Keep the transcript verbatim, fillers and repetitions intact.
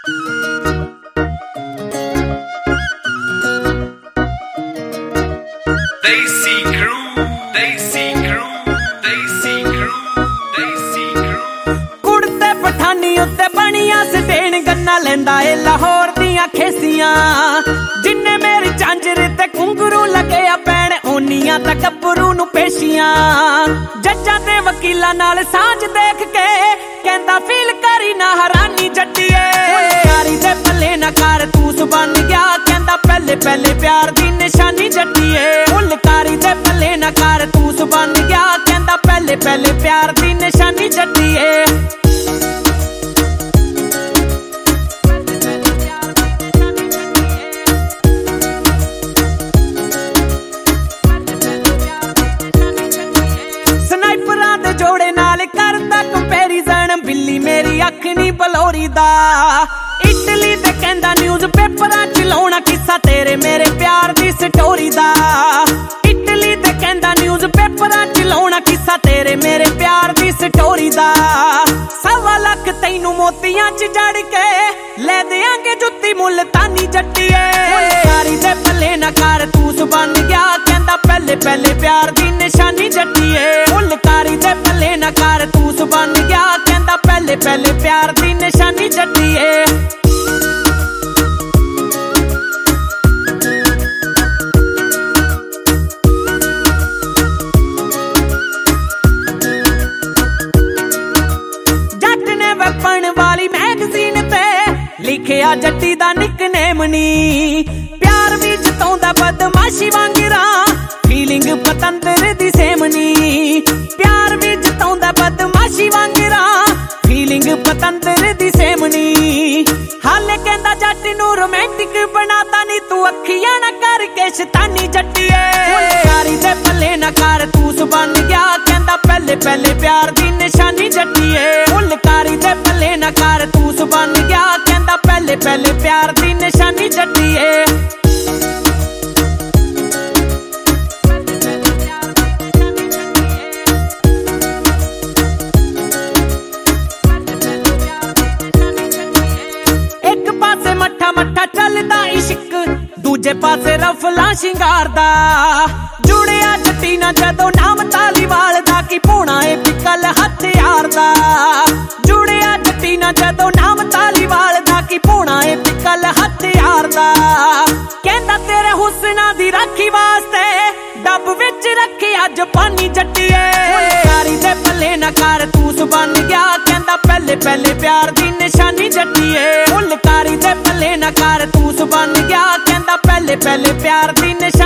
कुड़ते पठानी उत्ते बनिया सटेन गन्ना लेंदा ए लाहौर दियां खेसियां जिन्ने मेरी झांझर ते घुंघरू लगे आ पैण ओनियां ते गब्बरू नू पेशियां जज्जां ते वकीलां नाल साझ देख के कहंदा फील करी ना हरानी जट्टीए यारी दे पल्ले ना कर तूस बन गया कहंदा पहले पहले प्यार दी निशानी जट्टीए फुलकारी दे पल्ले ना कर तूस बन गया कहंदा पहले पहले प्यार दी निशानी जट्टीए जोड़े नाल करदा कंपैरिजन बिल्ली मेरी अख नी बलोरी दा इटली ते कहंदा न्यूज़ पेपरां च लाउणा किस्सा तेरे मेरे प्यार दी स्टोरी दा इटली ते कहंदा न्यूज़ पेपरां च लाउणा किस्सा तेरे मेरे प्यार दी स्टोरी दा सवा लख तैनू मोतियां च जड़ के ले देंगे जुत्ती मुल्तानी जट्टीए यारी दे पल्ले ना कर तूस बन गया कहंदा पहले पहले प्यार दी निशानी जट्टीए फुलकारी दे पल्ले ना कर तूस बन गया कहंदा पहले पहले प्यार दी निशानी जट्टीए जट ने वपन वाली मैगजीन ते लिखिया जट्टी दा निकनेम नी प्यार भी जताउंदा बदमाशी वांगरा फीलिंग पतंदर दी सेम नी प्यार भी जताउंदा बदमाशी वांगरा फीलिंग पतंदर दी सेम नी हाले कहंदा जट नू रोमांटिक बनाता नी तू अखियां ना करके शैतानी जट्टीए यारी दे पल्ले ना कर तूस बन गया कहंदा पहले पहले प्यार दी निशानी जट्टीए फुलकारी दे पल्ले ना कर तूस बन गया कहंदा पहले पहले प्यार दी निशानी जट्टीए मट्ठा चलदा इश्क दूजे पासे रफला शिंगार दा जुड़िया जट्टी ना जदों नाम तालीवाल दा की पोना ए पिकल हथियार दा जुड़िया जट्टी ना जदों नाम तालीवाल दा की पोना ए पिकल हथियार दा कहंदा तेरे हुस्ना दी राखी वास्ते डब विच रखी अज पानी जट्टीए यारी दे पल्ले ना कर तूस बन गया कहंदा पहले पहले प्यार दी निशानी जट्टीए फुलकारी दे पल्ले ना कर तूस बन गया कहंदा पहले पहले प्यार दी निशानी